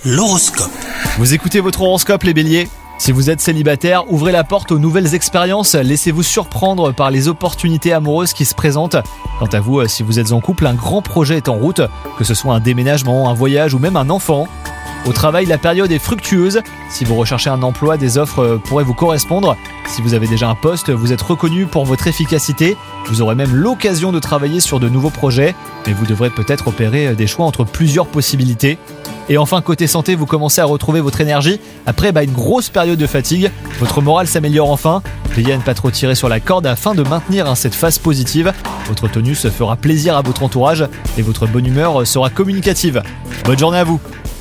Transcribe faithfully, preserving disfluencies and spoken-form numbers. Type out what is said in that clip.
L'horoscope. Vous écoutez votre horoscope les béliers ? Si vous êtes célibataire, ouvrez la porte aux nouvelles expériences, laissez-vous surprendre par les opportunités amoureuses qui se présentent. Quant à vous, si vous êtes en couple, un grand projet est en route, que ce soit un déménagement, un voyage ou même un enfant. Au travail, la période est fructueuse. Si vous recherchez un emploi, des offres pourraient vous correspondre. Si vous avez déjà un poste, vous êtes reconnu pour votre efficacité. Vous aurez même l'occasion de travailler sur de nouveaux projets, mais vous devrez peut-être opérer des choix entre plusieurs possibilités. Et enfin, côté santé, vous commencez à retrouver votre énergie. Après bah, une grosse période de fatigue, votre morale s'améliore enfin. Veillez à ne pas trop tirer sur la corde afin de maintenir hein, cette phase positive. Votre tenue se fera plaisir à votre entourage et votre bonne humeur sera communicative. Bonne journée à vous!